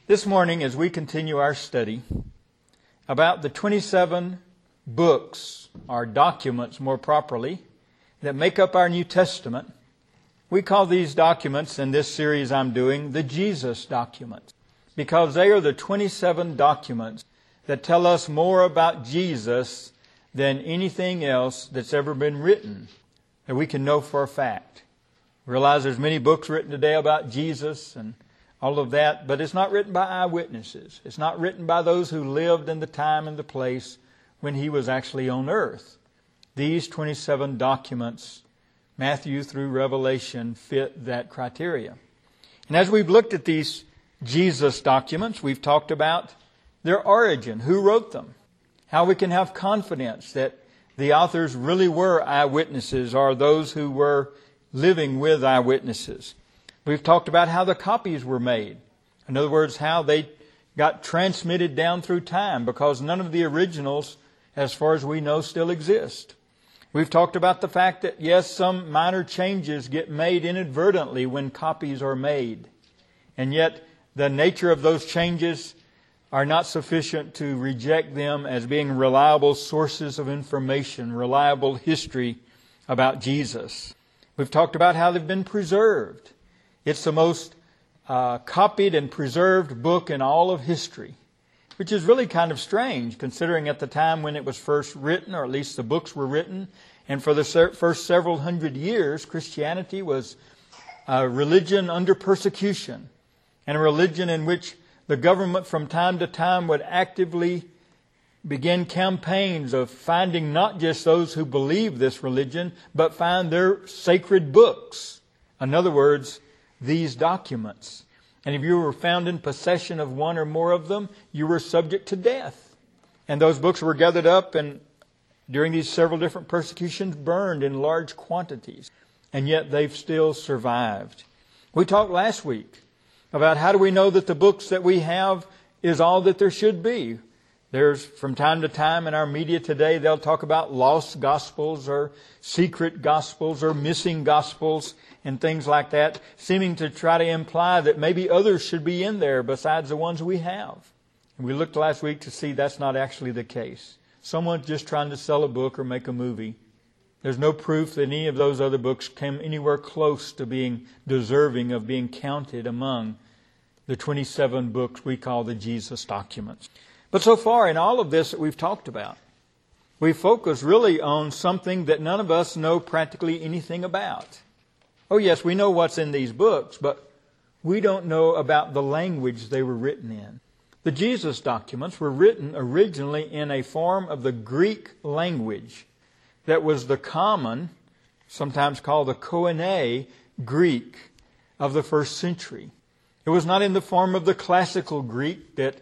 This morning, as we continue our study about the 27 books, or documents more properly, that make up our New Testament, we call these documents in this series I'm doing the Jesus documents, because they are the 27 documents that tell us more about Jesus than anything else that's ever been written that we can know for a fact. Realize there's many books written today about Jesus and all of that, but it's not written by eyewitnesses. It's not written by those who lived in the time and the place when He was actually on earth. These 27 documents, Matthew through Revelation, fit that criteria. And as we've looked at these Jesus documents, we've talked about their origin, who wrote them, how we can have confidence that the authors really were eyewitnesses or those who were living with eyewitnesses. We've talked about how the copies were made. In other words, how they got transmitted down through time, because none of the originals, as far as we know, still exist. We've talked about the fact that, yes, some minor changes get made inadvertently when copies are made. And yet, the nature of those changes are not sufficient to reject them as being reliable sources of information, reliable history about Jesus. We've talked about how they've been preserved. It's the most copied and preserved book in all of history, which is really kind of strange considering at the time when it was first written, or at least the books were written, and for the first several hundred years, Christianity was a religion under persecution, and a religion in which the government from time to time would actively begin campaigns of finding not just those who believe this religion, but find their sacred books. In other words, these documents. And if you were found in possession of one or more of them, you were subject to death. And those books were gathered up and during these several different persecutions burned in large quantities. And yet they've still survived. We talked last week about how do we know that the books that we have is all that there should be. There's, from time to time in our media today, they'll talk about lost gospels or secret gospels or missing gospels and things like that, seeming to try to imply that maybe others should be in there besides the ones we have. And we looked last week to see that's not actually the case. Someone's just trying to sell a book or make a movie. There's no proof that any of those other books came anywhere close to being deserving of being counted among the 27 books we call the Jesus documents. But so far in all of this that we've talked about, we focus really on something that none of us know practically anything about. Oh yes, we know what's in these books, but we don't know about the language they were written in. The Jesus documents were written originally in a form of the Greek language that was the common, sometimes called the Koine Greek of the first century. It was not in the form of the classical Greek that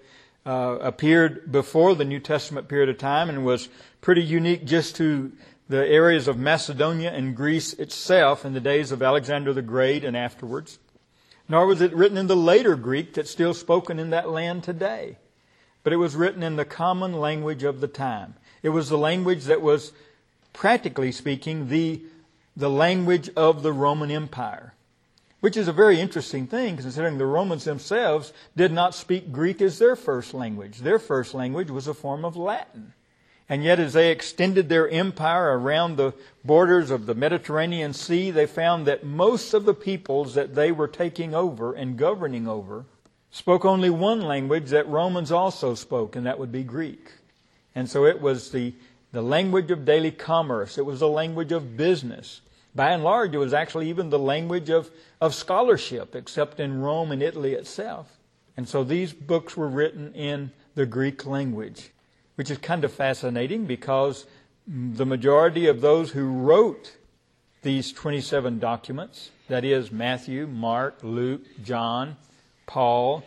appeared before the New Testament period of time and was pretty unique just to the areas of Macedonia and Greece itself in the days of Alexander the Great and afterwards. Nor was it written in the later Greek that's still spoken in that land today. But it was written in the common language of the time. It was the language that was, practically speaking, the language of the Roman Empire. Which is a very interesting thing, considering the Romans themselves did not speak Greek as their first language. Their first language was a form of Latin. And yet as they extended their empire around the borders of the Mediterranean Sea, they found that most of the peoples that they were taking over and governing over spoke only one language that Romans also spoke, and that would be Greek. And so it was the language of daily commerce. It was the language of business. By and large, it was actually even the language of scholarship, except in Rome and Italy itself. And so these books were written in the Greek language, which is kind of fascinating because the majority of those who wrote these 27 documents, that is Matthew, Mark, Luke, John, Paul,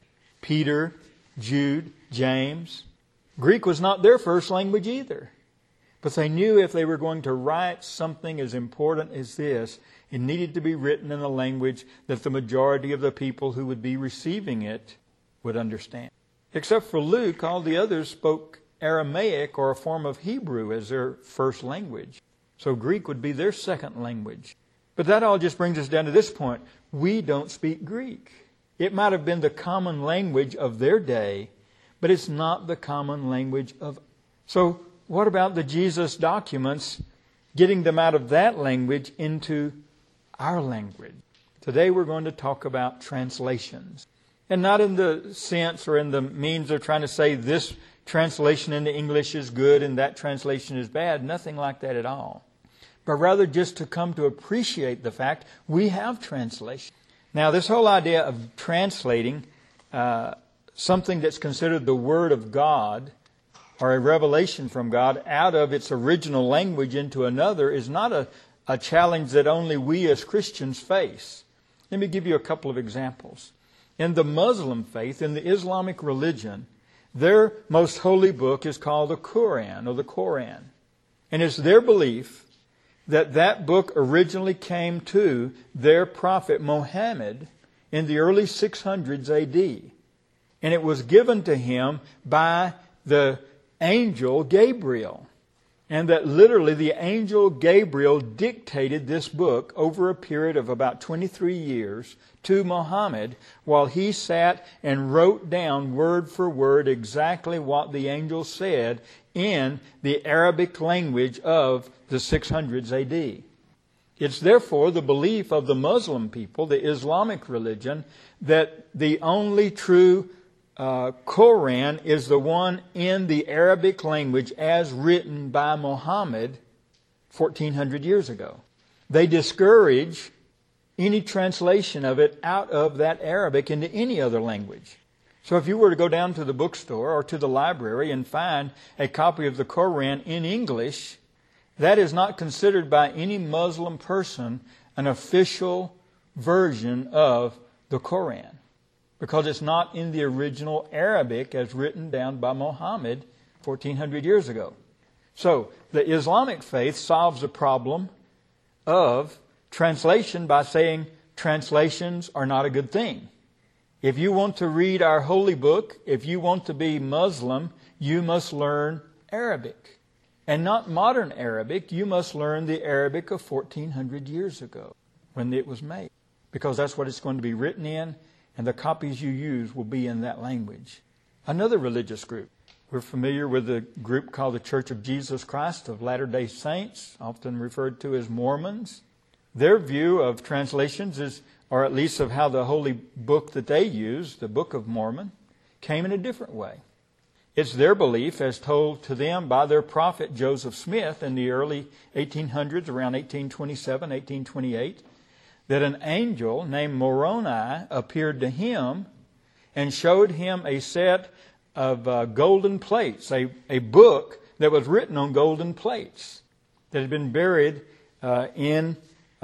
Peter, Jude, James, Greek was not their first language either. But they knew if they were going to write something as important as this, it needed to be written in a language that the majority of the people who would be receiving it would understand. Except for Luke, all the others spoke Aramaic or a form of Hebrew as their first language. So Greek would be their second language. But that all just brings us down to this point. We don't speak Greek. It might have been the common language of their day, but it's not the common language of. So what about the Jesus documents, getting them out of that language into our language? Today we're going to talk about translations. And not in the sense or in the means of trying to say this translation into English is good and that translation is bad. Nothing like that at all. But rather just to come to appreciate the fact we have translation. Now this whole idea of translating something that's considered the Word of God or a revelation from God out of its original language into another is not a challenge that only we as Christians face. Let me give you a couple of examples. In the Muslim faith, in the Islamic religion, their most holy book is called the Quran or the Koran. And it's their belief that that book originally came to their prophet Muhammad in the early 600s AD. And it was given to him by the angel Gabriel. And that literally the angel Gabriel dictated this book over a period of about 23 years to Muhammad while he sat and wrote down word for word exactly what the angel said in the Arabic language of the 600s AD. It's therefore the belief of the Muslim people, the Islamic religion, that the only true Quran is the one in the Arabic language as written by Muhammad 1400 years ago. They discourage any translation of it out of that Arabic into any other language. So if you were to go down to the bookstore or to the library and find a copy of the Quran in English, that is not considered by any Muslim person an official version of the Quran, because it's not in the original Arabic as written down by Muhammad 1400 years ago. So the Islamic faith solves the problem of translation by saying translations are not a good thing. If you want to read our holy book, if you want to be Muslim, you must learn Arabic. And not modern Arabic, you must learn the Arabic of 1400 years ago when it was made. Because that's what it's going to be written in, and the copies you use will be in that language. Another religious group. We're familiar with a group called the Church of Jesus Christ of Latter-day Saints, often referred to as Mormons. Their view of translations is, or at least of how the holy book that they use, the Book of Mormon, came in a different way. It's their belief, as told to them by their prophet Joseph Smith in the early 1800s, around 1827, 1828, that an angel named Moroni appeared to him and showed him a set of golden plates, a book that was written on golden plates that had been buried in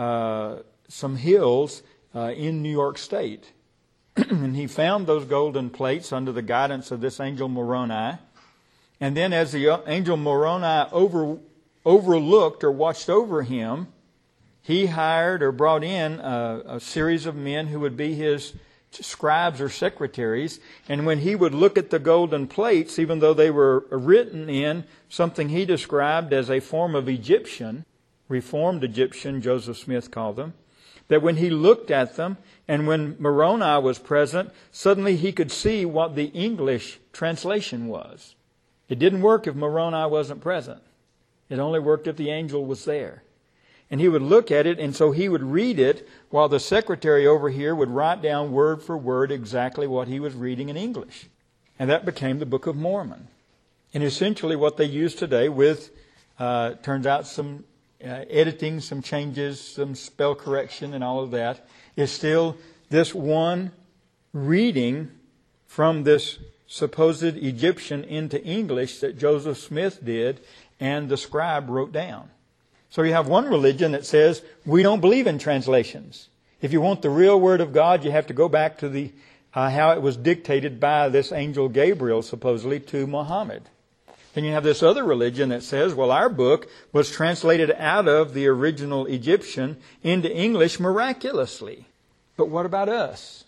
some hills in New York State. And he found those golden plates under the guidance of this angel Moroni. And then as the angel Moroni overlooked or watched over him, he hired or brought in a series of men who would be his scribes or secretaries. And when he would look at the golden plates, even though they were written in something he described as a form of Egyptian, Reformed Egyptian, Joseph Smith called them, that when he looked at them and when Moroni was present, suddenly he could see what the English translation was. It didn't work if Moroni wasn't present. It only worked if the angel was there. And he would look at it, and so he would read it while the secretary over here would write down word for word exactly what he was reading in English. And that became the Book of Mormon. And essentially what they use today with, turns out some editing, some changes, some spell correction and all of that, is still this one reading from this supposed Egyptian into English that Joseph Smith did and the scribe wrote down. So you have one religion that says, we don't believe in translations. If you want the real Word of God, you have to go back to the how it was dictated by this angel Gabriel, supposedly, to Muhammad. Then you have this other religion that says, well, our book was translated out of the original Egyptian into English miraculously. But what about us?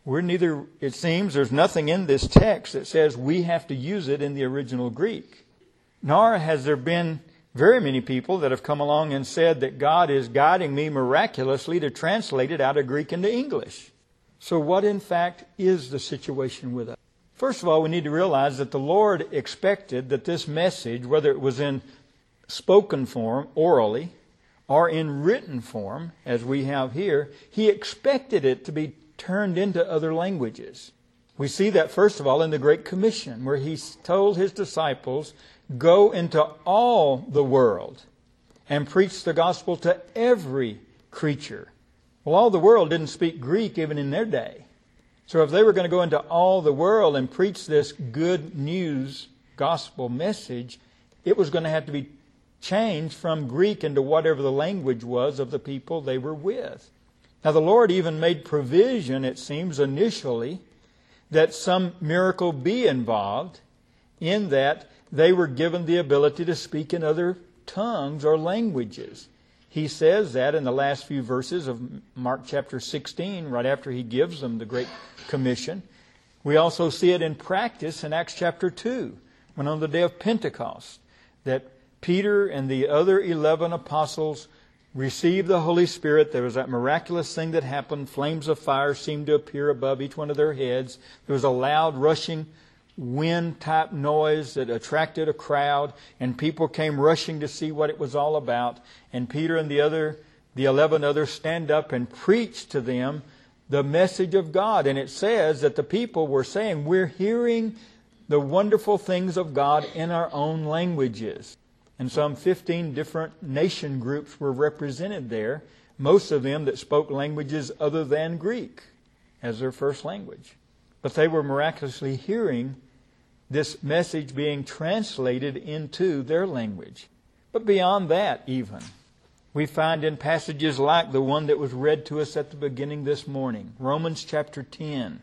It seems there's nothing in this text that says we have to use it in the original Greek. Nor has there been very many people that have come along and said that God is guiding me miraculously to translate it out of Greek into English. So what in fact is the situation with us? First of all, we need to realize that the Lord expected that this message, whether it was in spoken form, orally, or in written form, as we have here, He expected it to be turned into other languages. We see that, first of all, in the Great Commission, where He told His disciples, go into all the world and preach the gospel to every creature. Well, all the world didn't speak Greek even in their day. So if they were going to go into all the world and preach this good news gospel message, it was going to have to be changed from Greek into whatever the language was of the people they were with. Now the Lord even made provision, it seems, initially, that some miracle be involved, in that they were given the ability to speak in other tongues or languages. He says that in the last few verses of Mark chapter 16, right after He gives them the Great Commission. We also see it in practice in Acts chapter 2, when on the day of Pentecost, that Peter and the other 11 apostles received the Holy Spirit. There was that miraculous thing that happened. Flames of fire seemed to appear above each one of their heads. There was a loud rushing wind-type noise that attracted a crowd, and people came rushing to see what it was all about. And Peter and the 11 others stand up and preach to them the message of God. And it says that the people were saying, we're hearing the wonderful things of God in our own languages. And some 15 different nation groups were represented there, most of them that spoke languages other than Greek as their first language. But they were miraculously hearing this message being translated into their language. But beyond that even, we find in passages like the one that was read to us at the beginning this morning, Romans chapter 10,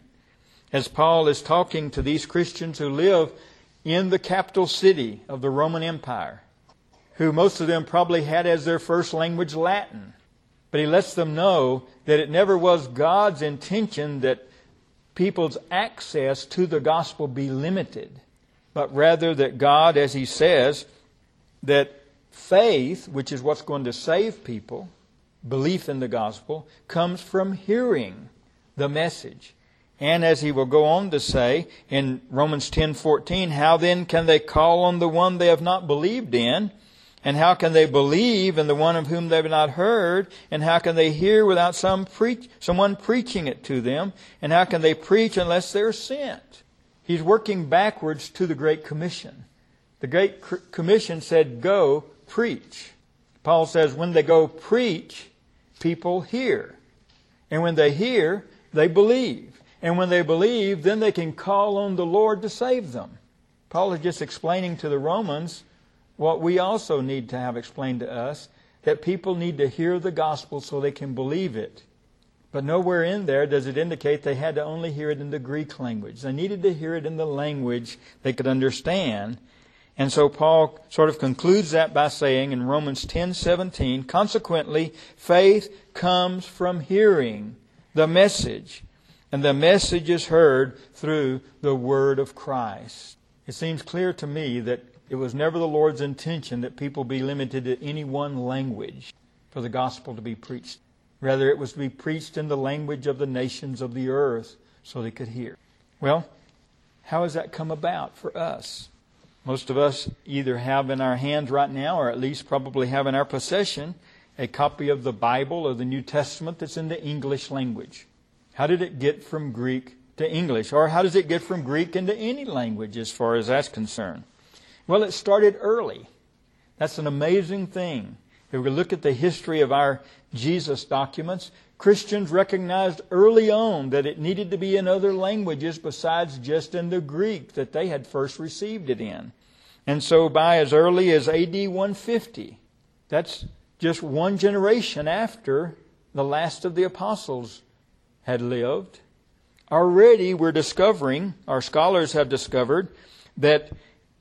as Paul is talking to these Christians who live in the capital city of the Roman Empire, who most of them probably had as their first language Latin. But he lets them know that it never was God's intention that people's access to the gospel be limited, but rather that God, as he says, that faith, which is what's going to save people, belief in the gospel, comes from hearing the message. And as he will go on to say in Romans 10:14, how then can they call on the one they have not believed in? And how can they believe in the one of whom they have not heard? And how can they hear without someone preaching it to them? And how can they preach unless they're sent? He's working backwards to the Great Commission. The Great Commission said, go preach. Paul says when they go preach, people hear. And when they hear, they believe. And when they believe, then they can call on the Lord to save them. Paul is just explaining to the Romans what we also need to have explained to us, that people need to hear the gospel so they can believe it. But nowhere in there does it indicate they had to only hear it in the Greek language. They needed to hear it in the language they could understand. And so Paul sort of concludes that by saying in Romans 10:17, consequently, faith comes from hearing the message, and the message is heard through the word of Christ. It seems clear to me that it was never the Lord's intention that people be limited to any one language for the gospel to be preached. Rather, it was to be preached in the language of the nations of the earth so they could hear. Well, how has that come about for us? Most of us either have in our hands right now, or at least probably have in our possession, a copy of the Bible or the New Testament that's in the English language. How did it get from Greek to English? Or how does it get from Greek into any language as far as that's concerned? Well, it started early. That's an amazing thing. If we look at the history of our Jesus documents, Christians recognized early on that it needed to be in other languages besides just in the Greek that they had first received it in. And so by as early as AD 150, that's just one generation after the last of the apostles had lived, already we're discovering, our scholars have discovered, that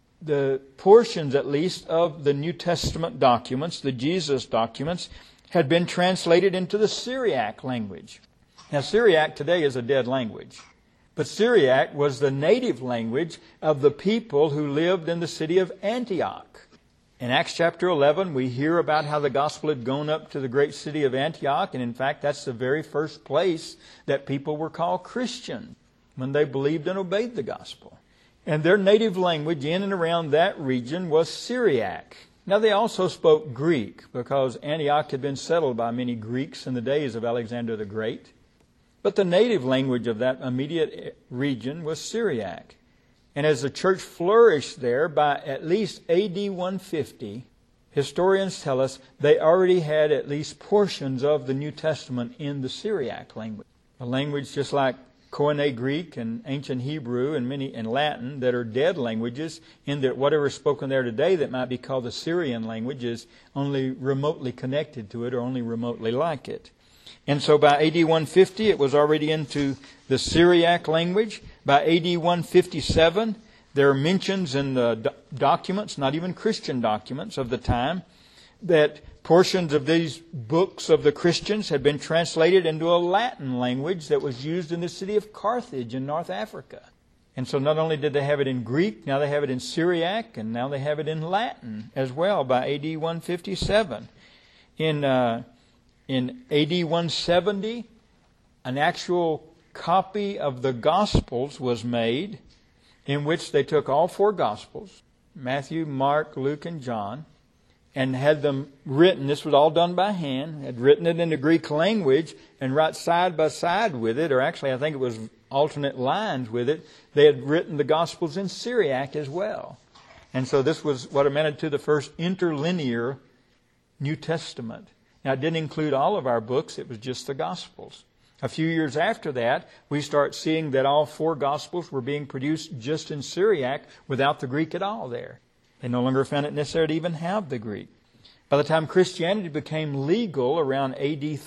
the portions, at least, of the New Testament documents, the Jesus documents, had been translated into the Syriac language. Now, Syriac today is a dead language. But Syriac was the native language of the people who lived in the city of Antioch. In Acts chapter 11, we hear about how the gospel had gone up to the great city of Antioch, and in fact, that's the very first place that people were called Christian, when they believed and obeyed the gospel. And their native language in and around that region was Syriac. Now, they also spoke Greek, because Antioch had been settled by many Greeks in the days of Alexander the Great. But the native language of that immediate region was Syriac. And as the church flourished there, by at least AD 150, historians tell us they already had at least portions of the New Testament in the Syriac language. A language just like Koine Greek and ancient Hebrew and Latin that are dead languages, in that whatever is spoken there today that might be called the Syrian language is only remotely connected to it or only remotely like it. And so by AD 150 it was already into the Syriac language. By AD 157 there are mentions in the documents, not even Christian documents of the time, that portions of these books of the Christians had been translated into a Latin language that was used in the city of Carthage in North Africa. And so not only did they have it in Greek, now they have it in Syriac, and now they have it in Latin as well by AD 157. In AD 170, an actual copy of the Gospels was made, in which they took all four Gospels, Matthew, Mark, Luke, and John, and had them written. This was all done by hand. Had written it in the Greek language, and right side by side with it, or actually I think it was alternate lines with it, they had written the Gospels in Syriac as well. And so this was what amounted to the first interlinear New Testament. Now, it didn't include all of our books. It was just the Gospels. A few years after that, we start seeing that all four Gospels were being produced just in Syriac without the Greek at all there. They no longer found it necessary to even have the Greek. By the time Christianity became legal around AD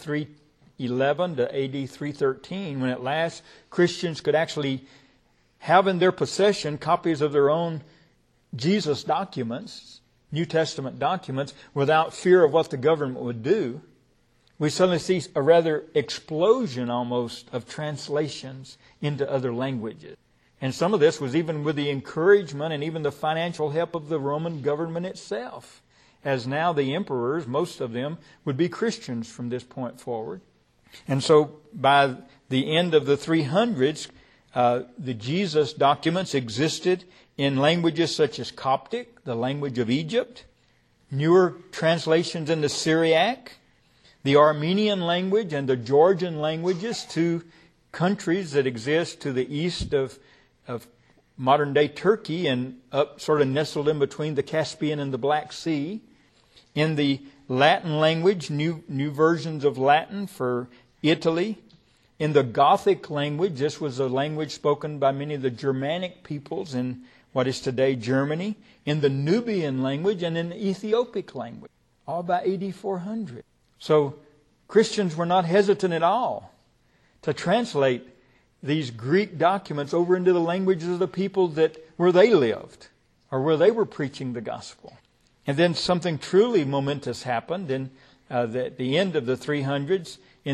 311 to AD 313, when at last Christians could actually have in their possession copies of their own Jesus documents, New Testament documents, without fear of what the government would do, we suddenly see a rather explosion almost of translations into other languages. And some of this was even with the encouragement and even the financial help of the Roman government itself, as now the emperors, most of them, would be Christians from this point forward. And so by the end of the 300s, the Jesus documents existed in languages such as Coptic, the language of Egypt, newer translations into Syriac, the Armenian language and the Georgian languages, two countries that exist to the east of modern-day Turkey and up sort of nestled in between the Caspian and the Black Sea. In the Latin language, new versions of Latin for Italy. In the Gothic language, this was a language spoken by many of the Germanic peoples in what is today Germany. In the Nubian language and in the Ethiopic language, all by AD 400. So Christians were not hesitant at all to translate these Greek documents over into the languages of the people where they lived or where they were preaching the gospel. And then something truly momentous happened in the end of the 300s. In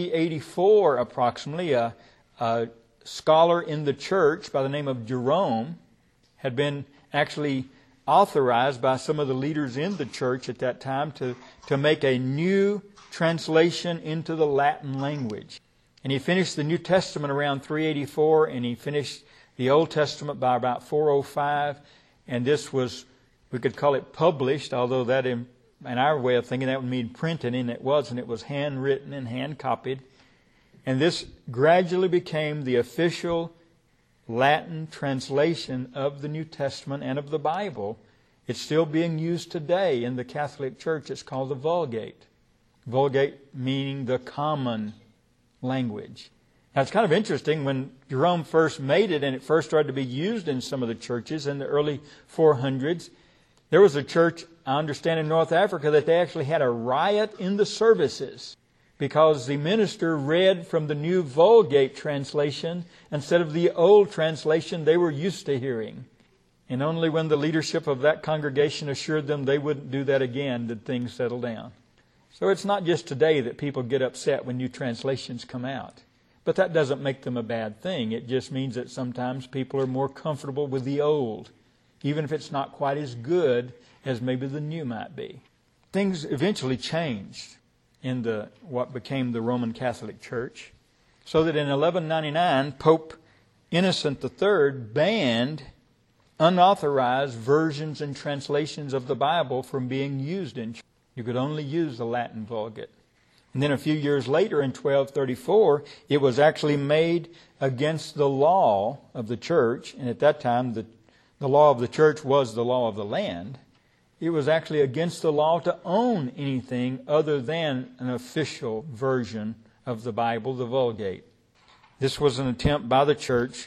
384 approximately, a scholar in the church by the name of Jerome had been actually authorized by some of the leaders in the church at that time to make a new translation into the Latin language. And he finished the New Testament around 384, and he finished the Old Testament by about 405. And this was, we could call it published, although that in our way of thinking that would mean printed, and it wasn't. It was handwritten and hand-copied. And this gradually became the official Latin translation of the New Testament and of the Bible. It's still being used today in the Catholic Church. It's called the Vulgate. Vulgate meaning the common language. Now, it's kind of interesting when Jerome first made it and it first started to be used in some of the churches in the early 400s. There was a church, I understand, in North Africa that they actually had a riot in the services because the minister read from the new Vulgate translation instead of the old translation they were used to hearing. And only when the leadership of that congregation assured them they wouldn't do that again did things settle down. So it's not just today that people get upset when new translations come out. But that doesn't make them a bad thing. It just means that sometimes people are more comfortable with the old even if it's not quite as good as maybe the new might be. Things eventually changed in what became the Roman Catholic Church, so that in 1199, Pope Innocent III banned unauthorized versions and translations of the Bible from being used in church. You could only use the Latin Vulgate. And then a few years later, in 1234, it was actually made against the law of the church. And at that time, the law of the church was the law of the land. It was actually against the law to own anything other than an official version of the Bible, the Vulgate. This was an attempt by the church,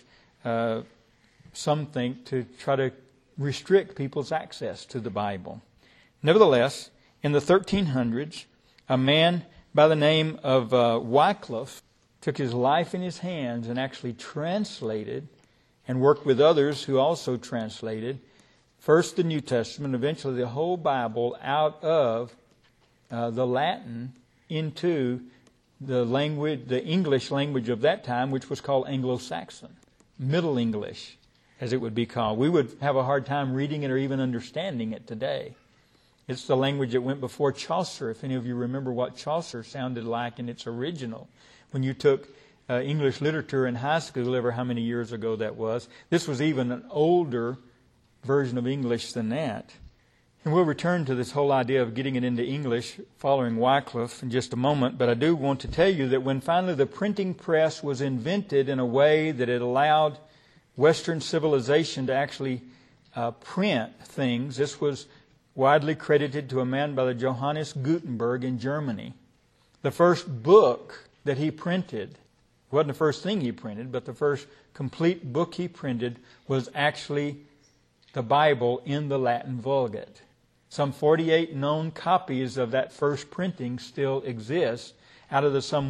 some think, to try to restrict people's access to the Bible. Nevertheless, in the 1300s, a man by the name of Wycliffe took his life in his hands and actually translated and worked with others who also translated first the New Testament, eventually the whole Bible, out of the Latin into the language, the English language of that time, which was called Anglo-Saxon, Middle English, as it would be called. We would have a hard time reading it or even understanding it today. It's the language that went before Chaucer, if any of you remember what Chaucer sounded like in its original. When you took English literature in high school, ever how many years ago that was, this was even an older version of English than that. And we'll return to this whole idea of getting it into English following Wycliffe in just a moment, but I do want to tell you that when finally the printing press was invented in a way that it allowed Western civilization to actually print things, this was widely credited to a man by the Johannes Gutenberg in Germany. The first book that he printed, wasn't the first thing he printed, but the first complete book he printed was actually the Bible in the Latin Vulgate. Some 48 known copies of that first printing still exist out of the some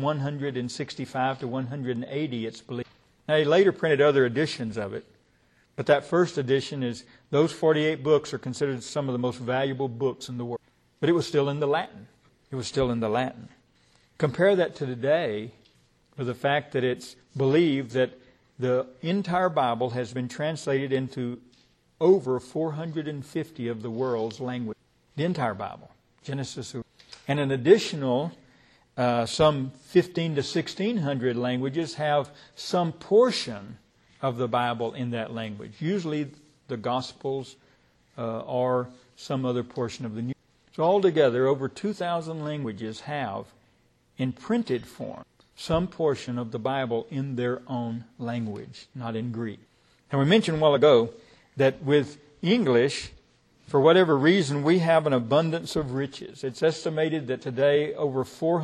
165 to 180, it's believed. Now, he later printed other editions of it, but that first edition is, those 48 books are considered some of the most valuable books in the world. But it was still in the Latin. It was still in the Latin. Compare that to today with the fact that it's believed that the entire Bible has been translated into over 450 of the world's languages. The entire Bible. Genesis. And an additional some 15 to 1600 languages have some portion of the Bible in that language. Usually the Gospels or some other portion of the New. So altogether, over 2,000 languages have, in printed form, some portion of the Bible in their own language, not in Greek. And we mentioned a while ago that with English, for whatever reason, we have an abundance of riches. It's estimated that today over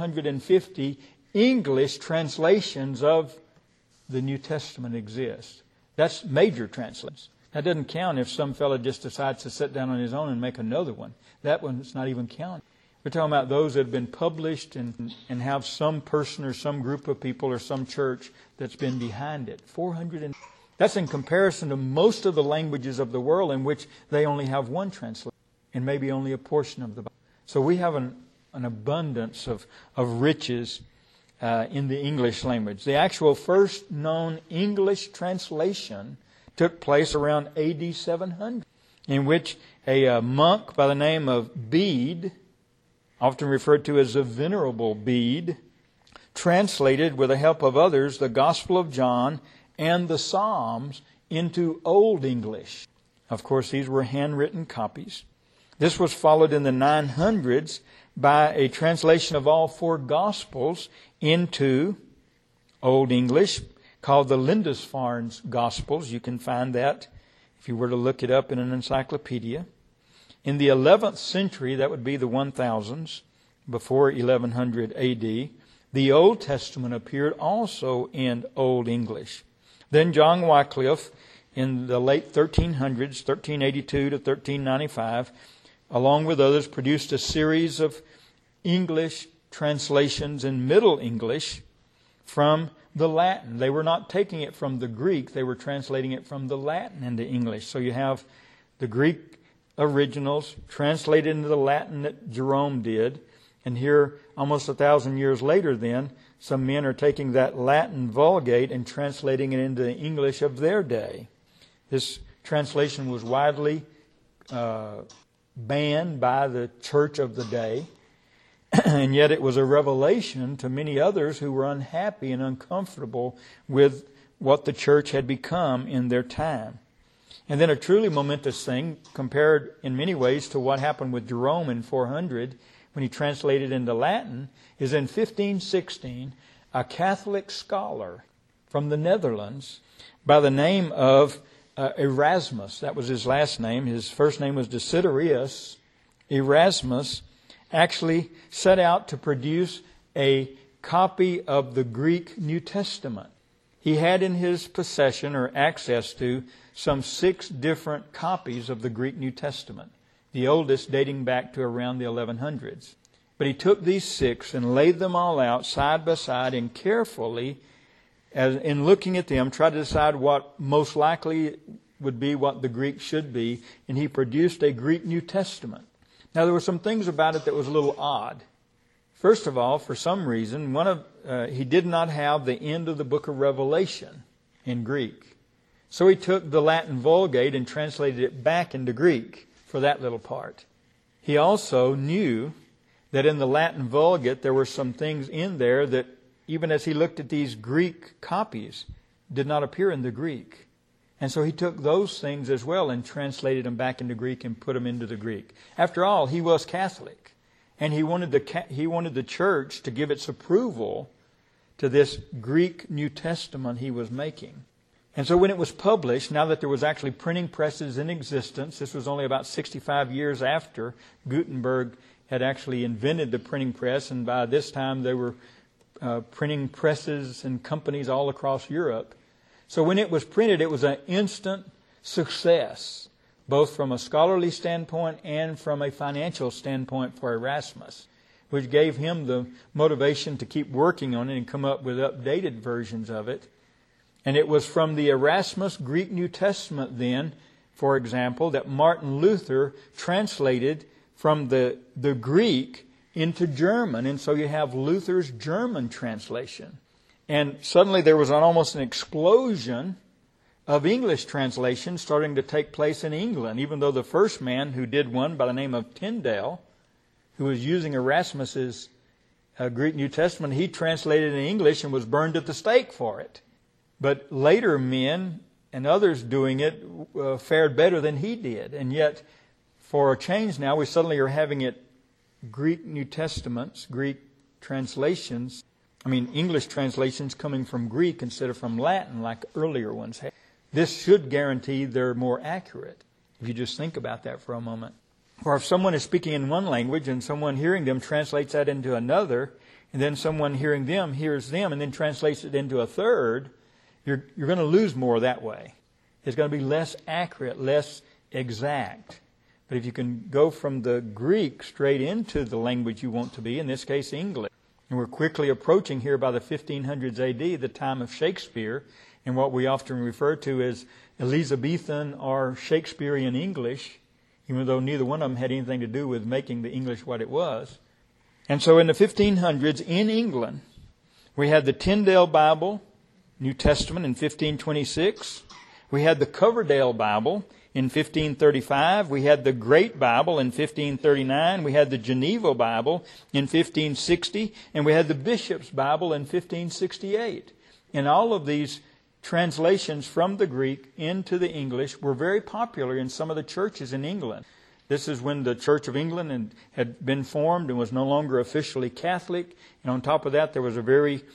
450 English translations of the New Testament exist. That's major translations. That doesn't count if some fellow just decides to sit down on his own and make another one. That one's not even counted. We're talking about those that have been published and have some person or some group of people or some church that's been behind it. 400. That's in comparison to most of the languages of the world in which they only have one translation and maybe only a portion of the Bible. So we have an abundance of riches in the English language. The actual first known English translation took place around AD 700, in which a monk by the name of Bede, often referred to as the Venerable Bede, translated with the help of others the Gospel of John and the Psalms into Old English. Of course, these were handwritten copies. This was followed in the 900s by a translation of all four Gospels into Old English called the Lindisfarne's Gospels. You can find that if you were to look it up in an encyclopedia. In the 11th century, that would be the 1000s, before 1100 AD, the Old Testament appeared also in Old English. Then John Wycliffe, in the late 1300s, 1382 to 1395, along with others, produced a series of English translations in Middle English from the Latin. They were not taking it from the Greek, they were translating it from the Latin into English. So you have the Greek originals translated into the Latin that Jerome did, and here, almost 1,000 years later then, some men are taking that Latin Vulgate and translating it into the English of their day. This translation was widely banned by the church of the day. And yet it was a revelation to many others who were unhappy and uncomfortable with what the church had become in their time. And then a truly momentous thing, compared in many ways to what happened with Jerome in 400 when he translated into Latin, is in 1516, a Catholic scholar from the Netherlands by the name of Erasmus. That was his last name. His first name was Desiderius. Erasmus actually set out to produce a copy of the Greek New Testament. He had in his possession or access to some 6 different copies of the Greek New Testament, the oldest dating back to around the 1100s. But he took these 6 and laid them all out side by side and carefully, as in looking at them, tried to decide what most likely would be what the Greek should be, and he produced a Greek New Testament. Now, there were some things about it that was a little odd. First of all, for some reason, he did not have the end of the book of Revelation in Greek. So he took the Latin Vulgate and translated it back into Greek for that little part. He also knew that in the Latin Vulgate there were some things in there that, even as he looked at these Greek copies, did not appear in the Greek. And so he took those things as well and translated them back into Greek and put them into the Greek. After all, he was Catholic. And he wanted the church to give its approval to this Greek New Testament he was making. And so when it was published, now that there was actually printing presses in existence, this was only about 65 years after Gutenberg had actually invented the printing press, and by this time there were printing presses and companies all across Europe. So when it was printed, it was an instant success, both from a scholarly standpoint and from a financial standpoint for Erasmus, which gave him the motivation to keep working on it and come up with updated versions of it. And it was from the Erasmus Greek New Testament then, for example, that Martin Luther translated from the Greek into German. And so you have Luther's German translation. And suddenly there was almost an explosion of English translations starting to take place in England, even though the first man who did one by the name of Tyndale, who was using Erasmus's Greek New Testament, he translated it in English and was burned at the stake for it. But later men and others doing it fared better than he did. And yet, for a change now, we suddenly are having it Greek New Testaments, Greek translations, English translations coming from Greek instead of from Latin like earlier ones had. This should guarantee they're more accurate, if you just think about that for a moment. Or if someone is speaking in one language and someone hearing them translates that into another, and then someone hearing them hears them and then translates it into a third, you're going to lose more that way. It's going to be less accurate, less exact. But if you can go from the Greek straight into the language you want to be, in this case English, and we're quickly approaching here by the 1500s AD, the time of Shakespeare, and what we often refer to as Elizabethan or Shakespearean English, even though neither one of them had anything to do with making the English what it was. And so in the 1500s in England, we had the Tyndale Bible, New Testament in 1526. We had the Coverdale Bible in 1535. We had the Great Bible in 1539. We had the Geneva Bible in 1560. And we had the Bishop's Bible in 1568. And all of these translations from the Greek into the English were very popular in some of the churches in England. This is when the Church of England had been formed and was no longer officially Catholic. And on top of that, there was a very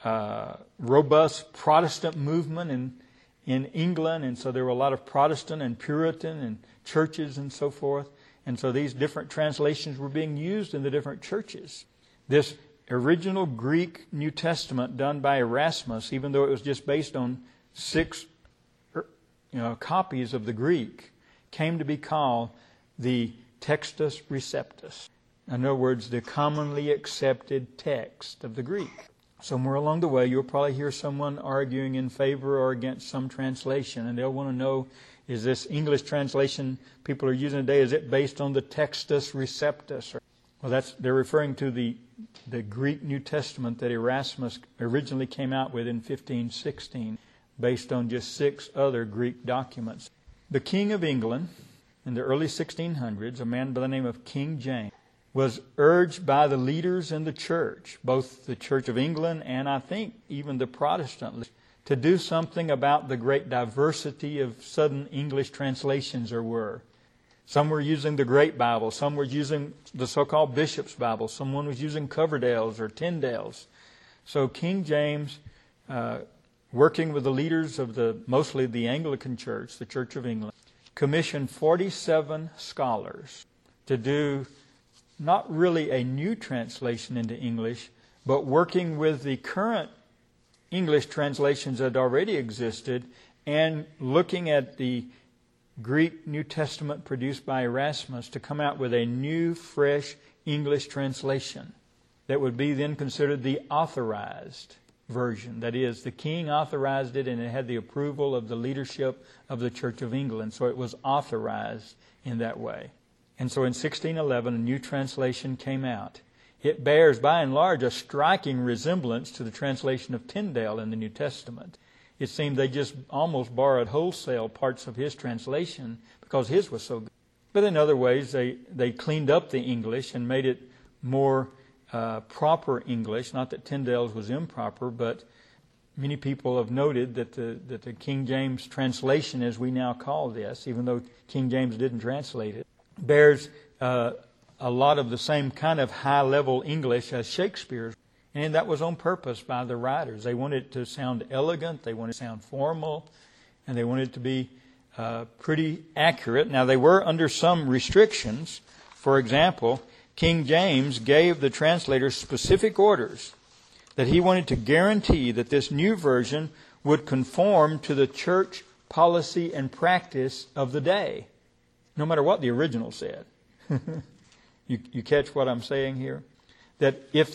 robust Protestant movement in England, and so there were a lot of Protestant and Puritan and churches and so forth. And so these different translations were being used in the different churches. This original Greek New Testament done by Erasmus, even though it was just based on 6 copies of the Greek, came to be called the Textus Receptus. In other words, the commonly accepted text of the Greek. Somewhere along the way, you'll probably hear someone arguing in favor or against some translation, and they'll want to know, is this English translation people are using today, is it based on the Textus Receptus? Well, they're referring to the Greek New Testament that Erasmus originally came out with in 1516, based on just 6 other Greek documents. The King of England in the early 1600s, a man by the name of King James, was urged by the leaders in the church, both the Church of England and I think even the Protestant, to do something about the great diversity of sudden English translations there were. Some were using the Great Bible, some were using the so-called Bishop's Bible, someone was using Coverdale's or Tyndale's. So King James, working with the leaders of mostly the Anglican Church, the Church of England, commissioned 47 scholars to do not really a new translation into English, but working with the current English translations that already existed and looking at the Greek New Testament produced by Erasmus to come out with a new, fresh English translation that would be then considered the authorized version. That is, the king authorized it and it had the approval of the leadership of the Church of England. So it was authorized in that way. And so in 1611, a new translation came out. It bears, by and large, a striking resemblance to the translation of Tyndale in the New Testament. It seemed they just almost borrowed wholesale parts of his translation because his was so good. But in other ways, they cleaned up the English and made it more proper English. Not that Tyndale's was improper, but many people have noted that the King James translation, as we now call this, even though King James didn't translate it, bears a lot of the same kind of high-level English as Shakespeare's. And that was on purpose by the writers. They wanted it to sound elegant, they wanted it to sound formal, and they wanted it to be pretty accurate. Now, they were under some restrictions. For example, King James gave the translators specific orders that he wanted to guarantee that this new version would conform to the church policy and practice of the day, no matter what the original said. You catch what I'm saying here? That if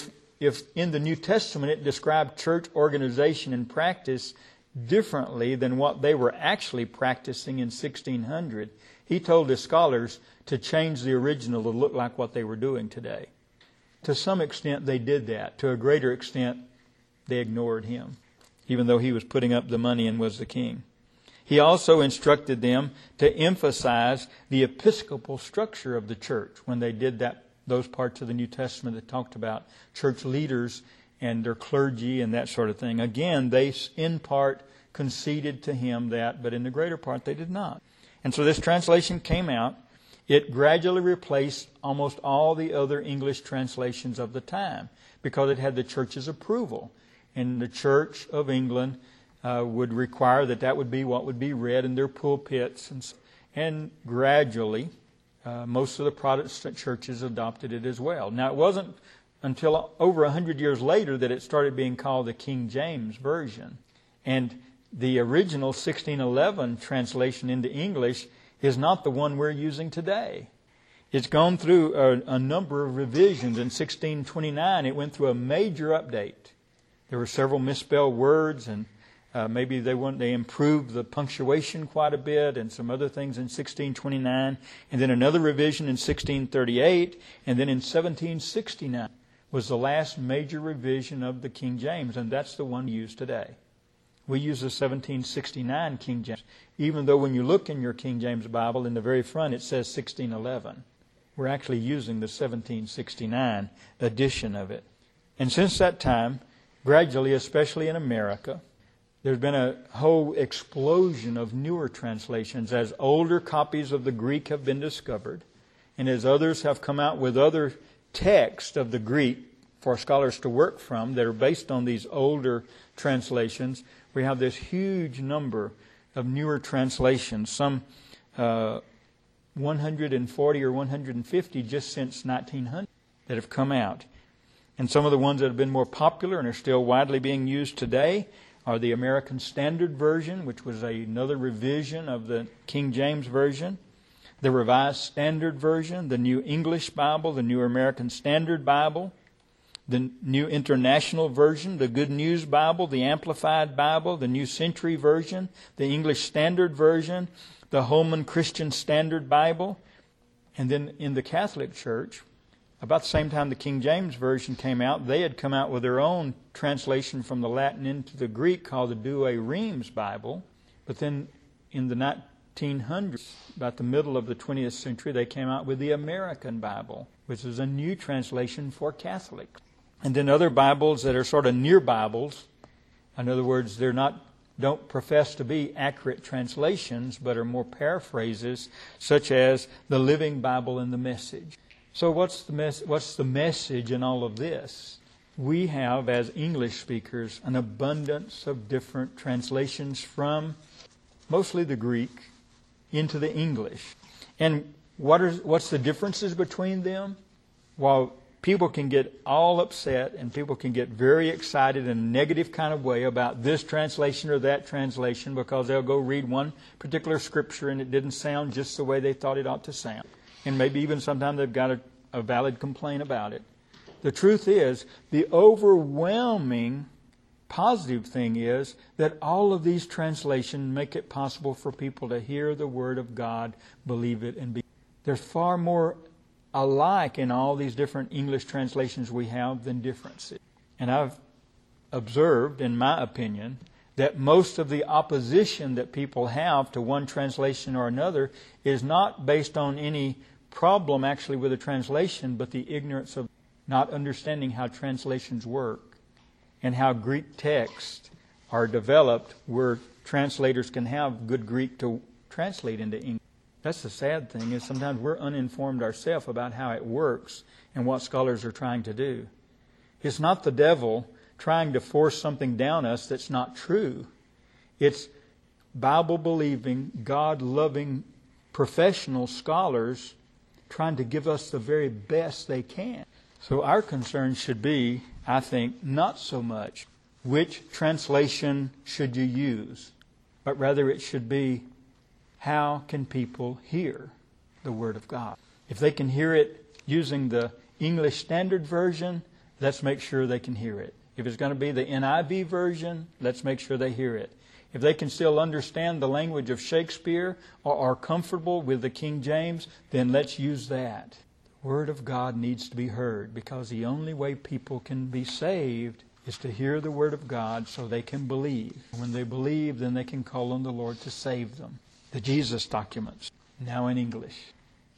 in the New Testament it described church organization and practice differently than what they were actually practicing in 1600, he told his scholars to change the original to look like what they were doing today. To some extent they did that. To a greater extent they ignored him, even though he was putting up the money and was the king. He also instructed them to emphasize the episcopal structure of the church when they did those parts of the New Testament that talked about church leaders and their clergy and that sort of thing. Again, they in part conceded to him that, but in the greater part they did not. And so this translation came out. It gradually replaced almost all the other English translations of the time because it had the church's approval. And the Church of England would require that would be what would be read in their pulpits. And gradually, most of the Protestant churches adopted it as well. Now, it wasn't until over 100 years later that it started being called the King James Version. And the original 1611 translation into English is not the one we're using today. It's gone through a number of revisions. In 1629, it went through a major update. There were several misspelled words, and maybe they improved the punctuation quite a bit, and some other things in 1629, and then another revision in 1638, and then in 1769 was the last major revision of the King James, and that's the one used today. We use the 1769 King James, even though when you look in your King James Bible, in the very front it says 1611. We're actually using the 1769 edition of it. And since that time, gradually, especially in America, there's been a whole explosion of newer translations as older copies of the Greek have been discovered, and as others have come out with other texts of the Greek for scholars to work from that are based on these older translations. We have this huge number of newer translations, some 140 or 150 just since 1900 that have come out. And some of the ones that have been more popular and are still widely being used today are the American Standard Version, which was another revision of the King James Version, the Revised Standard Version, the New English Bible, the New American Standard Bible, the New International Version, the Good News Bible, the Amplified Bible, the New Century Version, the English Standard Version, the Holman Christian Standard Bible. And then in the Catholic Church, about the same time the King James Version came out, they had come out with their own translation from the Latin into the Greek called the Douay-Rheims Bible. But then in the 1800s, about the middle of the 20th century, they came out with the American Bible, which is a new translation for Catholics. And then other Bibles that are sort of near Bibles. In other words, don't profess to be accurate translations, but are more paraphrases, such as the Living Bible and the Message. So what's the message in all of this? We have, as English speakers, an abundance of different translations from mostly the Greek into the English. And what's the differences between them? While people can get all upset and people can get very excited in a negative kind of way about this translation or that translation because they'll go read one particular scripture and it didn't sound just the way they thought it ought to sound. And maybe even sometimes they've got a valid complaint about it. The truth is, the overwhelming positive thing is that all of these translations make it possible for people to hear the Word of God, believe it, and be. There's far more alike in all these different English translations we have than differences. And I've observed, in my opinion, that most of the opposition that people have to one translation or another is not based on any problem actually with a translation, but the ignorance of not understanding how translations work and how Greek texts are developed where translators can have good Greek to translate into English. That's the sad thing, is sometimes we're uninformed ourselves about how it works and what scholars are trying to do. It's not the devil trying to force something down us that's not true. It's Bible-believing, God-loving professional scholars trying to give us the very best they can. So our concern should be, I think, not so much which translation should you use, but rather it should be, how can people hear the Word of God? If they can hear it using the English Standard Version, let's make sure they can hear it. If it's going to be the NIV version, let's make sure they hear it. If they can still understand the language of Shakespeare or are comfortable with the King James, then let's use that. The Word of God needs to be heard, because the only way people can be saved is to hear the Word of God so they can believe. When they believe, then they can call on the Lord to save them. The Jesus Documents, now in English.